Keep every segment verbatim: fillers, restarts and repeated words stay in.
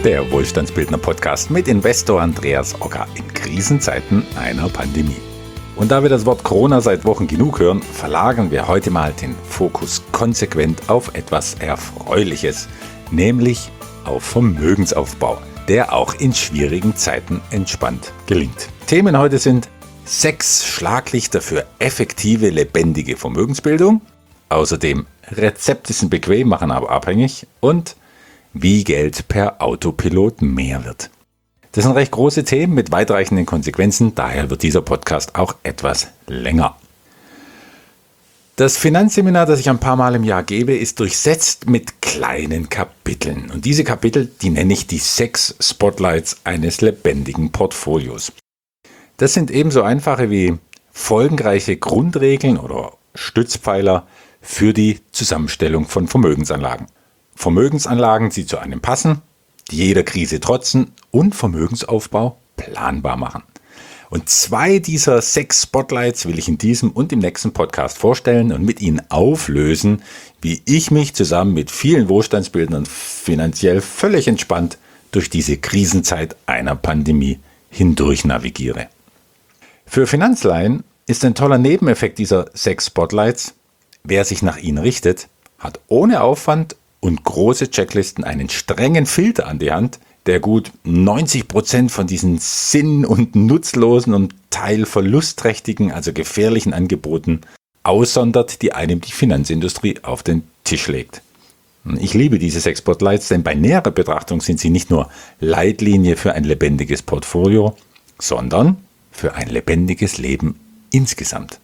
der Wohlstandsbildner Podcast mit Investor Andreas Ogger in Krisenzeiten einer Pandemie. Und da wir das Wort Corona seit Wochen genug hören, verlagern wir heute mal den Fokus konsequent auf etwas Erfreuliches, nämlich auf Vermögensaufbau, der auch in schwierigen Zeiten entspannt gelingt. Themen heute sind sechs Schlaglichter für effektive, lebendige Vermögensbildung, außerdem Rezepte sind bequem, machen aber abhängig und wie Geld per Autopilot mehr wird. Das sind recht große Themen mit weitreichenden Konsequenzen, daher wird dieser Podcast auch etwas länger. Das Finanzseminar, das ich ein paar Mal im Jahr gebe, ist durchsetzt mit kleinen Kapiteln. Und diese Kapitel, die nenne ich die sechs Spotlights eines lebendigen Portfolios. Das sind ebenso einfache wie folgenreiche Grundregeln oder Stützpfeiler für die Zusammenstellung von Vermögensanlagen. Vermögensanlagen, die zu einem passen, die jeder Krise trotzen und Vermögensaufbau planbar machen. Und zwei dieser sechs Spotlights will ich in diesem und im nächsten Podcast vorstellen und mit Ihnen auflösen, wie ich mich zusammen mit vielen Wohlstandsbildnern finanziell völlig entspannt durch diese Krisenzeit einer Pandemie hindurch navigiere. Für Finanzlaien ist ein toller Nebeneffekt dieser sechs Spotlights: Wer sich nach ihnen richtet, hat ohne Aufwand und große Checklisten einen strengen Filter an die Hand, der gut neunzig Prozent von diesen sinn- und nutzlosen und teilverlustträchtigen, also gefährlichen Angeboten aussondert, die einem die Finanzindustrie auf den Tisch legt. Ich liebe diese sechs Spotlights, denn bei näherer Betrachtung sind sie nicht nur Leitlinie für ein lebendiges Portfolio, sondern für ein lebendiges Leben insgesamt.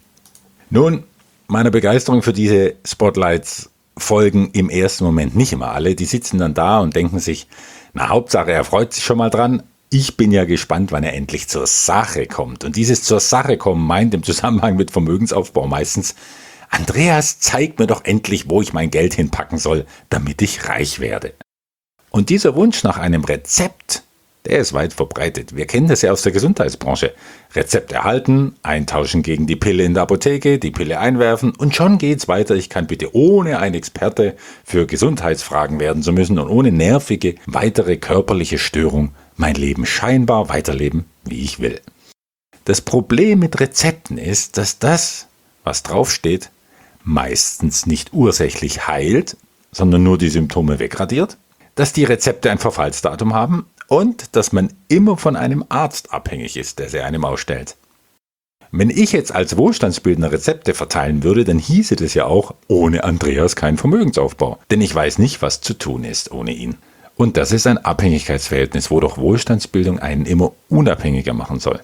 Nun, meiner Begeisterung für diese Spotlights folgen im ersten Moment nicht immer alle. Die sitzen dann da und denken sich, na Hauptsache, er freut sich schon mal dran. Ich bin ja gespannt, wann er endlich zur Sache kommt. Und dieses zur Sache kommen meint im Zusammenhang mit Vermögensaufbau meistens: Andreas, zeig mir doch endlich, wo ich mein Geld hinpacken soll, damit ich reich werde. Und dieser Wunsch nach einem Rezept, der ist weit verbreitet. Wir kennen das ja aus der Gesundheitsbranche. Rezept erhalten, eintauschen gegen die Pille in der Apotheke, die Pille einwerfen und schon geht's weiter. Ich kann bitte ohne ein Experte für Gesundheitsfragen werden zu müssen und ohne nervige weitere körperliche Störung mein Leben scheinbar weiterleben, wie ich will. Das Problem mit Rezepten ist, dass das, was draufsteht, meistens nicht ursächlich heilt, sondern nur die Symptome wegradiert, dass die Rezepte ein Verfallsdatum haben und dass man immer von einem Arzt abhängig ist, der sie einem ausstellt. Wenn ich jetzt als Wohlstandsbildner Rezepte verteilen würde, dann hieße das ja auch, ohne Andreas kein Vermögensaufbau. Denn ich weiß nicht, was zu tun ist ohne ihn. Und das ist ein Abhängigkeitsverhältnis, wo doch Wohlstandsbildung einen immer unabhängiger machen soll.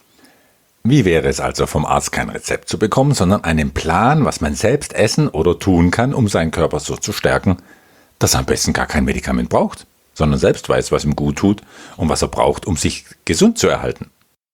Wie wäre es also, vom Arzt kein Rezept zu bekommen, sondern einen Plan, was man selbst essen oder tun kann, um seinen Körper so zu stärken, dass er am besten gar kein Medikament braucht, sondern selbst weiß, was ihm gut tut und was er braucht, um sich gesund zu erhalten.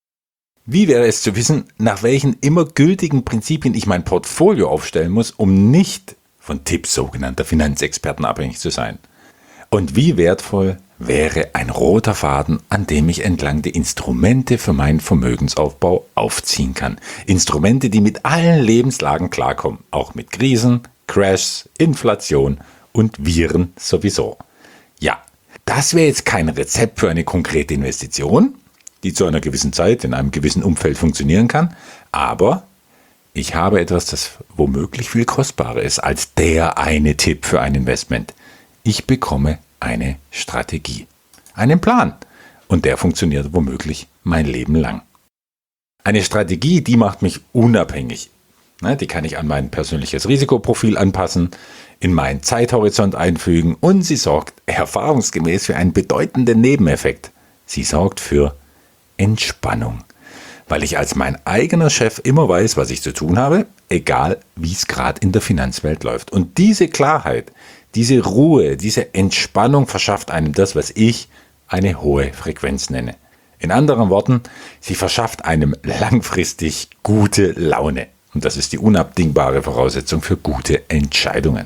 Wie wäre es zu wissen, nach welchen immer gültigen Prinzipien ich mein Portfolio aufstellen muss, um nicht von Tipps sogenannter Finanzexperten abhängig zu sein? Und wie wertvoll wäre ein roter Faden, an dem ich entlang die Instrumente für meinen Vermögensaufbau aufziehen kann? Instrumente, die mit allen Lebenslagen klarkommen, auch mit Krisen, Crashs, Inflation und Viren sowieso. Ja, das wäre jetzt kein Rezept für eine konkrete Investition, die zu einer gewissen Zeit in einem gewissen Umfeld funktionieren kann, aber ich habe etwas, das womöglich viel kostbarer ist als der eine Tipp für ein Investment. Ich bekomme eine Strategie, einen Plan, und der funktioniert womöglich mein Leben lang. Eine Strategie, die macht mich unabhängig. Die kann ich an mein persönliches Risikoprofil anpassen, in meinen Zeithorizont einfügen und sie sorgt erfahrungsgemäß für einen bedeutenden Nebeneffekt. Sie sorgt für Entspannung, weil ich als mein eigener Chef immer weiß, was ich zu tun habe, egal wie es gerade in der Finanzwelt läuft. Und diese Klarheit, diese Ruhe, diese Entspannung verschafft einem das, was ich eine hohe Frequenz nenne. In anderen Worten, sie verschafft einem langfristig gute Laune. Und das ist die unabdingbare Voraussetzung für gute Entscheidungen.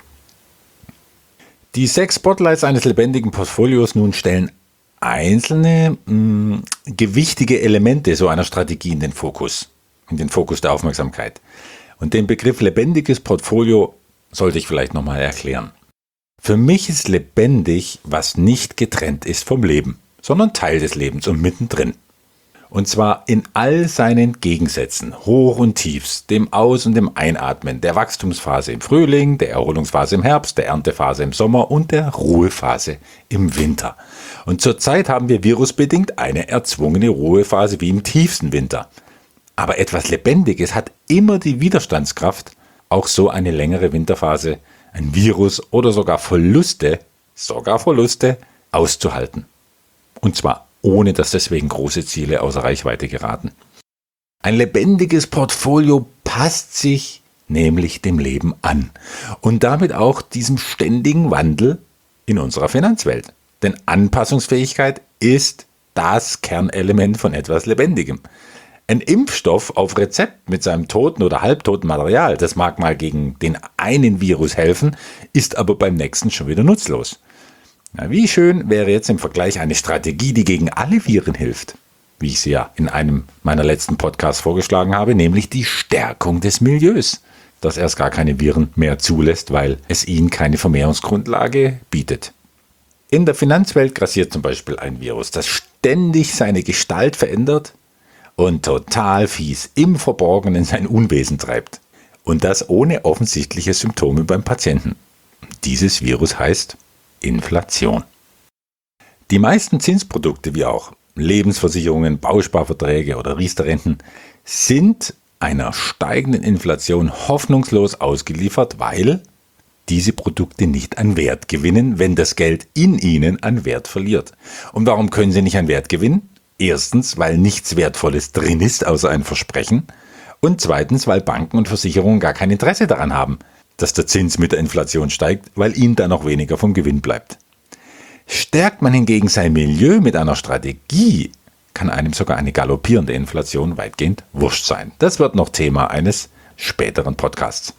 Die sechs Spotlights eines lebendigen Portfolios nun stellen einzelne mh, gewichtige Elemente so einer Strategie in den Fokus, in den Fokus der Aufmerksamkeit. Und den Begriff lebendiges Portfolio sollte ich vielleicht nochmal erklären. Für mich ist lebendig, was nicht getrennt ist vom Leben, sondern Teil des Lebens und mittendrin. Und zwar in all seinen Gegensätzen, Hoch und Tiefs, dem Aus- und dem Einatmen, der Wachstumsphase im Frühling, der Erholungsphase im Herbst, der Erntephase im Sommer und der Ruhephase im Winter. Und zurzeit haben wir virusbedingt eine erzwungene Ruhephase wie im tiefsten Winter. Aber etwas Lebendiges hat immer die Widerstandskraft, auch so eine längere Winterphase, ein Virus oder sogar Verluste, sogar Verluste auszuhalten. Und zwar ohne dass deswegen große Ziele außer Reichweite geraten. Ein lebendiges Portfolio passt sich nämlich dem Leben an und damit auch diesem ständigen Wandel in unserer Finanzwelt. Denn Anpassungsfähigkeit ist das Kernelement von etwas Lebendigem. Ein Impfstoff auf Rezept mit seinem toten oder halbtoten Material, das mag mal gegen den einen Virus helfen, ist aber beim nächsten schon wieder nutzlos. Na, wie schön wäre jetzt im Vergleich eine Strategie, die gegen alle Viren hilft, wie ich sie ja in einem meiner letzten Podcasts vorgeschlagen habe, nämlich die Stärkung des Milieus, das erst gar keine Viren mehr zulässt, weil es ihnen keine Vermehrungsgrundlage bietet. In der Finanzwelt grassiert zum Beispiel ein Virus, das ständig seine Gestalt verändert und total fies im Verborgenen sein Unwesen treibt. Und das ohne offensichtliche Symptome beim Patienten. Dieses Virus heißt Inflation. Die meisten Zinsprodukte, wie auch Lebensversicherungen, Bausparverträge oder Riester-Renten, sind einer steigenden Inflation hoffnungslos ausgeliefert, weil diese Produkte nicht an Wert gewinnen, wenn das Geld in ihnen an Wert verliert. Und warum können sie nicht an Wert gewinnen? Erstens, weil nichts Wertvolles drin ist, außer ein Versprechen. Und zweitens, weil Banken und Versicherungen gar kein Interesse daran haben, dass der Zins mit der Inflation steigt, weil ihnen dann noch weniger vom Gewinn bleibt. Stärkt man hingegen sein Milieu mit einer Strategie, kann einem sogar eine galoppierende Inflation weitgehend wurscht sein. Das wird noch Thema eines späteren Podcasts.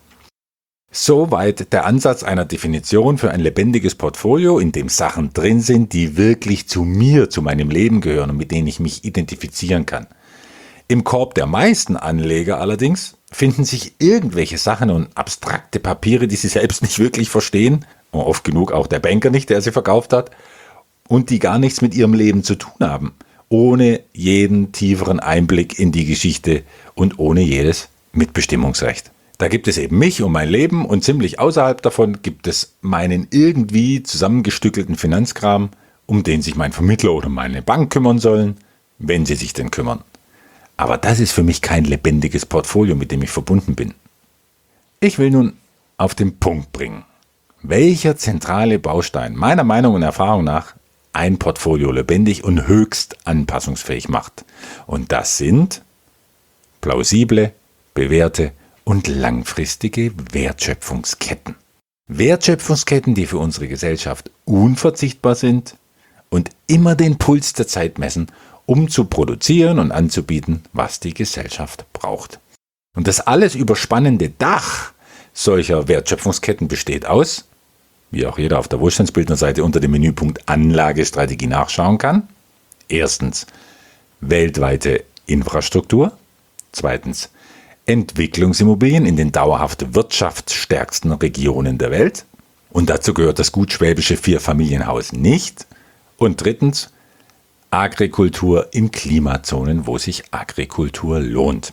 Soweit der Ansatz einer Definition für ein lebendiges Portfolio, in dem Sachen drin sind, die wirklich zu mir, zu meinem Leben gehören und mit denen ich mich identifizieren kann. Im Korb der meisten Anleger allerdings finden sich irgendwelche Sachen und abstrakte Papiere, die sie selbst nicht wirklich verstehen, und oft genug auch der Banker nicht, der sie verkauft hat, und die gar nichts mit ihrem Leben zu tun haben, ohne jeden tieferen Einblick in die Geschichte und ohne jedes Mitbestimmungsrecht. Da gibt es eben mich und mein Leben und ziemlich außerhalb davon gibt es meinen irgendwie zusammengestückelten Finanzkram, um den sich mein Vermittler oder meine Bank kümmern sollen, wenn sie sich denn kümmern. Aber das ist für mich kein lebendiges Portfolio, mit dem ich verbunden bin. Ich will nun auf den Punkt bringen, welcher zentrale Baustein meiner Meinung und Erfahrung nach ein Portfolio lebendig und höchst anpassungsfähig macht. Und das sind plausible, bewährte und langfristige Wertschöpfungsketten. Wertschöpfungsketten, die für unsere Gesellschaft unverzichtbar sind und immer den Puls der Zeit messen, um zu produzieren und anzubieten, was die Gesellschaft braucht. Und das alles überspannende Dach solcher Wertschöpfungsketten besteht aus, wie auch jeder auf der Wohlstandsbildnerseite unter dem Menüpunkt Anlagestrategie nachschauen kann, erstens weltweite Infrastruktur, zweitens Entwicklungsimmobilien in den dauerhaft wirtschaftsstärksten Regionen der Welt, und dazu gehört das gut schwäbische Vierfamilienhaus nicht, und drittens Agrikultur in Klimazonen, wo sich Agrikultur lohnt.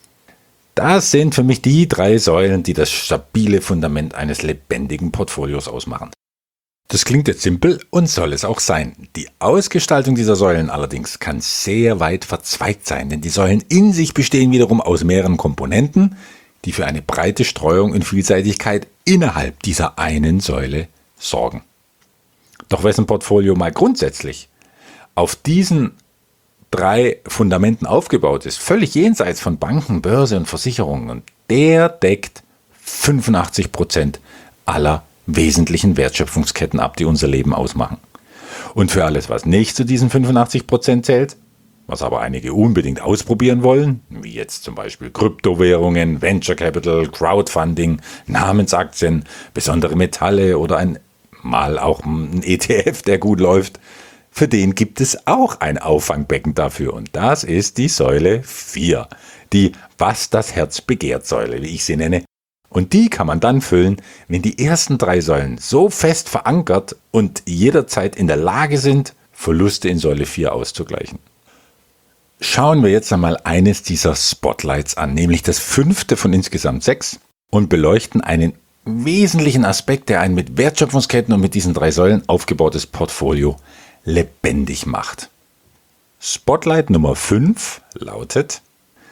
Das sind für mich die drei Säulen, die das stabile Fundament eines lebendigen Portfolios ausmachen. Das klingt jetzt simpel und soll es auch sein. Die Ausgestaltung dieser Säulen allerdings kann sehr weit verzweigt sein, denn die Säulen in sich bestehen wiederum aus mehreren Komponenten, die für eine breite Streuung und Vielseitigkeit innerhalb dieser einen Säule sorgen. Doch wessen Portfolio mal grundsätzlich auf diesen drei Fundamenten aufgebaut ist, völlig jenseits von Banken, Börse und Versicherungen, und der deckt fünfundachtzig Prozent aller wesentlichen Wertschöpfungsketten ab, die unser Leben ausmachen. Und für alles, was nicht zu diesen fünfundachtzig Prozent zählt, was aber einige unbedingt ausprobieren wollen, wie jetzt zum Beispiel Kryptowährungen, Venture Capital, Crowdfunding, Namensaktien, besondere Metalle oder ein mal auch ein E T F, der gut läuft, für den gibt es auch ein Auffangbecken dafür. Und das ist die Säule vier, die Was das Herz begehrt Säule, wie ich sie nenne. Und die kann man dann füllen, wenn die ersten drei Säulen so fest verankert und jederzeit in der Lage sind, Verluste in Säule vier auszugleichen. Schauen wir jetzt einmal eines dieser Spotlights an, nämlich das fünfte von insgesamt sechs, und beleuchten einen wesentlichen Aspekt, der ein mit Wertschöpfungsketten und mit diesen drei Säulen aufgebautes Portfolio lebendig macht. Spotlight Nummer fünf lautet: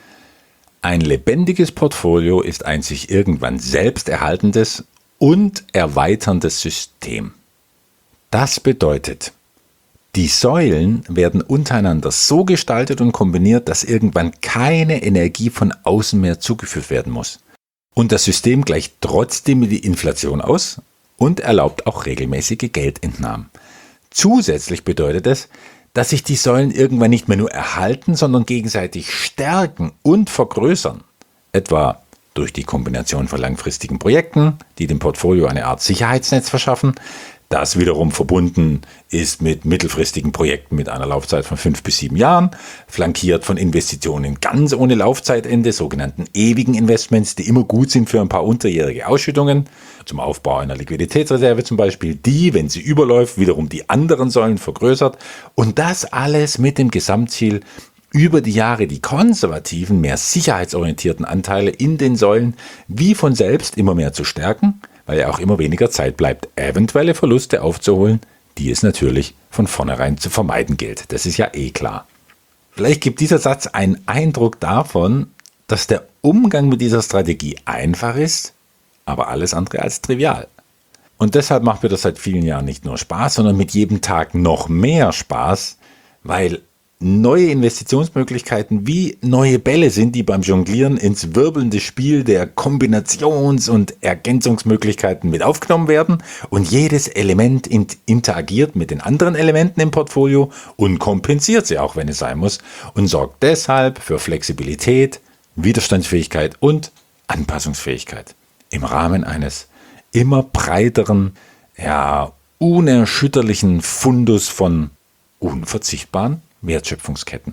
Ein lebendiges Portfolio ist ein sich irgendwann selbst erhaltendes und erweiterndes System. Das bedeutet, die Säulen werden untereinander so gestaltet und kombiniert, dass irgendwann keine Energie von außen mehr zugeführt werden muss. Und das System gleicht trotzdem die Inflation aus und erlaubt auch regelmäßige Geldentnahmen. Zusätzlich bedeutet es, dass sich die Säulen irgendwann nicht mehr nur erhalten, sondern gegenseitig stärken und vergrößern. Etwa durch die Kombination von langfristigen Projekten, die dem Portfolio eine Art Sicherheitsnetz verschaffen, das wiederum verbunden ist mit mittelfristigen Projekten mit einer Laufzeit von fünf bis sieben Jahren, flankiert von Investitionen ganz ohne Laufzeitende, sogenannten ewigen Investments, die immer gut sind für ein paar unterjährige Ausschüttungen, zum Aufbau einer Liquiditätsreserve zum Beispiel, die, wenn sie überläuft, wiederum die anderen Säulen vergrößert, und das alles mit dem Gesamtziel, über die Jahre die konservativen, mehr sicherheitsorientierten Anteile in den Säulen wie von selbst immer mehr zu stärken, weil ja auch immer weniger Zeit bleibt, eventuelle Verluste aufzuholen, die es natürlich von vornherein zu vermeiden gilt. Das ist ja eh klar. Vielleicht gibt dieser Satz einen Eindruck davon, dass der Umgang mit dieser Strategie einfach ist, aber alles andere als trivial. Und deshalb macht mir das seit vielen Jahren nicht nur Spaß, sondern mit jedem Tag noch mehr Spaß, weil neue Investitionsmöglichkeiten wie neue Bälle sind, die beim Jonglieren ins wirbelnde Spiel der Kombinations- und Ergänzungsmöglichkeiten mit aufgenommen werden, und jedes Element interagiert mit den anderen Elementen im Portfolio und kompensiert sie auch, wenn es sein muss, und sorgt deshalb für Flexibilität, Widerstandsfähigkeit und Anpassungsfähigkeit im Rahmen eines immer breiteren, ja, unerschütterlichen Fundus von unverzichtbaren Wertschöpfungsketten.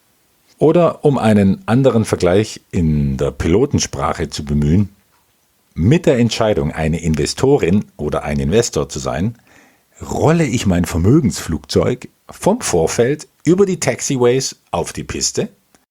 Oder um einen anderen Vergleich in der Pilotensprache zu bemühen: Mit der Entscheidung, eine Investorin oder ein Investor zu sein, rolle ich mein Vermögensflugzeug vom Vorfeld über die Taxiways auf die Piste,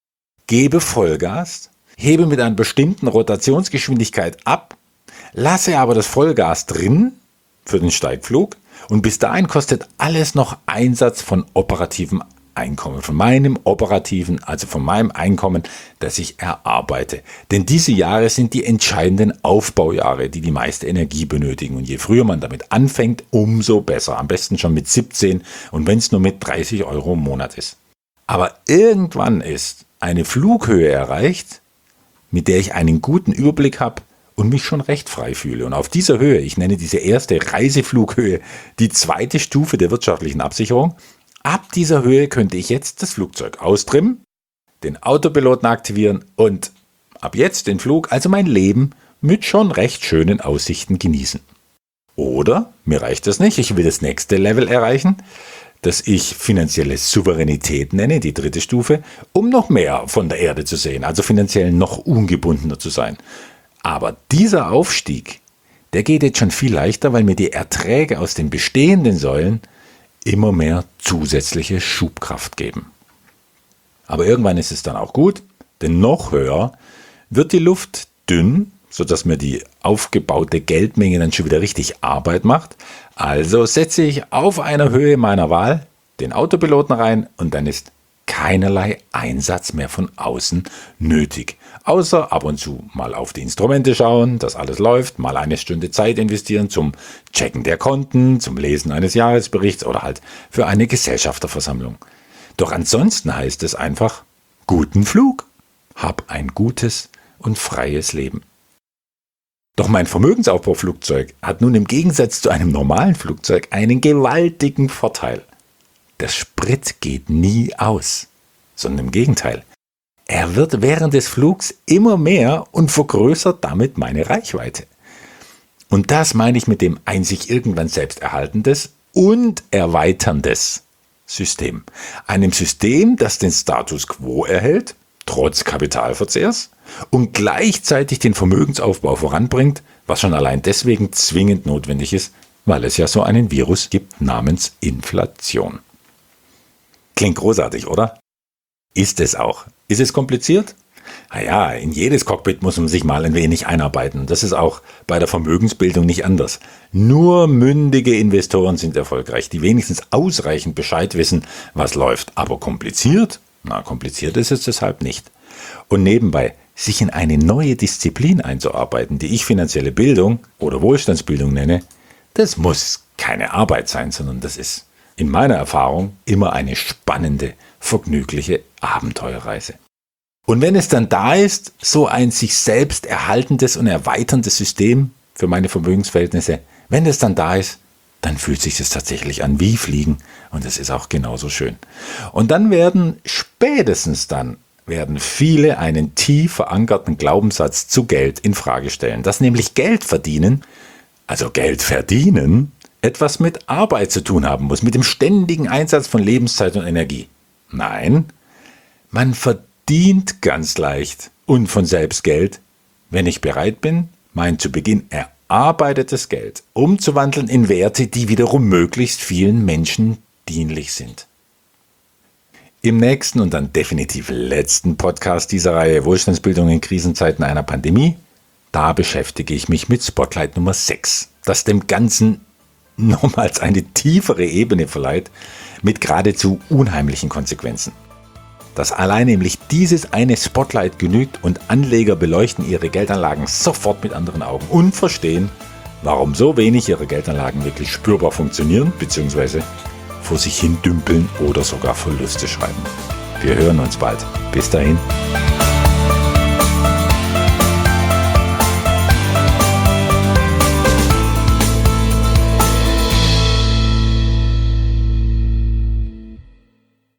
gebe Vollgas, hebe mit einer bestimmten Rotationsgeschwindigkeit ab, lasse aber das Vollgas drin für den Steigflug, und bis dahin kostet alles noch Einsatz von operativem Einkommen, von meinem operativen, also von meinem Einkommen, das ich erarbeite. Denn diese Jahre sind die entscheidenden Aufbaujahre, die die meiste Energie benötigen. Und je früher man damit anfängt, umso besser. Am besten schon mit siebzehn, und wenn es nur mit dreißig Euro im Monat ist. Aber irgendwann ist eine Flughöhe erreicht, mit der ich einen guten Überblick habe und mich schon recht frei fühle. Und auf dieser Höhe, ich nenne diese erste Reiseflughöhe die zweite Stufe der wirtschaftlichen Absicherung, ab dieser Höhe könnte ich jetzt das Flugzeug austrimmen, den Autopiloten aktivieren und ab jetzt den Flug, also mein Leben, mit schon recht schönen Aussichten genießen. Oder mir reicht das nicht, ich will das nächste Level erreichen, das ich finanzielle Souveränität nenne, die dritte Stufe, um noch mehr von der Erde zu sehen, also finanziell noch ungebundener zu sein. Aber dieser Aufstieg, der geht jetzt schon viel leichter, weil mir die Erträge aus den bestehenden Säulen immer mehr zusätzliche Schubkraft geben. Aber irgendwann ist es dann auch gut, denn noch höher wird die Luft dünn, sodass mir die aufgebaute Geldmenge dann schon wieder richtig Arbeit macht. Also setze ich auf einer Höhe meiner Wahl den Autopiloten rein, und dann ist keinerlei Einsatz mehr von außen nötig. Außer ab und zu mal auf die Instrumente schauen, dass alles läuft, mal eine Stunde Zeit investieren zum Checken der Konten, zum Lesen eines Jahresberichts oder halt für eine Gesellschafterversammlung. Doch ansonsten heißt es einfach: guten Flug, hab ein gutes und freies Leben. Doch mein Vermögensaufbauflugzeug hat nun im Gegensatz zu einem normalen Flugzeug einen gewaltigen Vorteil. Der Sprit geht nie aus, sondern im Gegenteil. Er wird während des Flugs immer mehr und vergrößert damit meine Reichweite. Und das meine ich mit dem ein sich irgendwann selbst erhaltendes und erweiterndes System. Einem System, das den Status quo erhält, trotz Kapitalverzehrs und gleichzeitig den Vermögensaufbau voranbringt, was schon allein deswegen zwingend notwendig ist, weil es ja so einen Virus gibt namens Inflation. Klingt großartig, oder? Ist es auch. Ist es kompliziert? Naja, in jedes Cockpit muss man sich mal ein wenig einarbeiten. Das ist auch bei der Vermögensbildung nicht anders. Nur mündige Investoren sind erfolgreich, die wenigstens ausreichend Bescheid wissen, was läuft. Aber kompliziert? Na, kompliziert ist es deshalb nicht. Und nebenbei, sich in eine neue Disziplin einzuarbeiten, die ich finanzielle Bildung oder Wohlstandsbildung nenne, das muss keine Arbeit sein, sondern das ist in meiner Erfahrung immer eine spannende, vergnügliche Abenteuerreise. Und wenn es dann da ist, so ein sich selbst erhaltendes und erweiterndes System für meine Vermögensverhältnisse, wenn es dann da ist, dann fühlt sich das tatsächlich an wie Fliegen und es ist auch genauso schön. Und dann werden spätestens dann werden viele einen tief verankerten Glaubenssatz zu Geld in Frage stellen, dass nämlich Geld verdienen, also Geld verdienen, etwas mit Arbeit zu tun haben muss, mit dem ständigen Einsatz von Lebenszeit und Energie. Nein, man verdient ganz leicht und von selbst Geld, wenn ich bereit bin, mein zu Beginn erarbeitetes Geld umzuwandeln in Werte, die wiederum möglichst vielen Menschen dienlich sind. Im nächsten und dann definitiv letzten Podcast dieser Reihe Wohlstandsbildung in Krisenzeiten einer Pandemie, da beschäftige ich mich mit Spotlight Nummer sechs, das dem Ganzen nochmals eine tiefere Ebene verleiht, mit geradezu unheimlichen Konsequenzen. Dass allein nämlich dieses eine Spotlight genügt und Anleger beleuchten ihre Geldanlagen sofort mit anderen Augen und verstehen, warum so wenig ihre Geldanlagen wirklich spürbar funktionieren bzw. vor sich hin dümpeln oder sogar Verluste schreiben. Wir hören uns bald. Bis dahin.